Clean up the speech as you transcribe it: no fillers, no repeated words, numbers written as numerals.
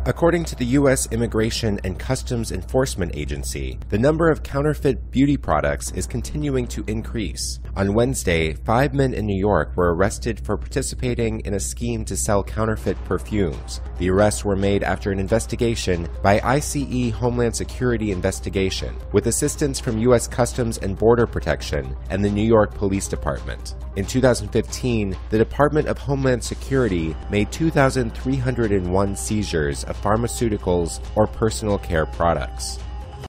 According to the U.S. Immigration and Customs Enforcement Agency, the number of counterfeit beauty products is continuing to increase. On Wednesday, 5 men in New York were arrested for participating in a scheme to sell counterfeit perfumes. The arrests were made after an investigation by ICE Homeland Security Investigation, with assistance from U.S. Customs and Border Protection and the New York Police Department. In 2015, the Department of Homeland Security made 2,301 seizures of pharmaceuticals or personal care products.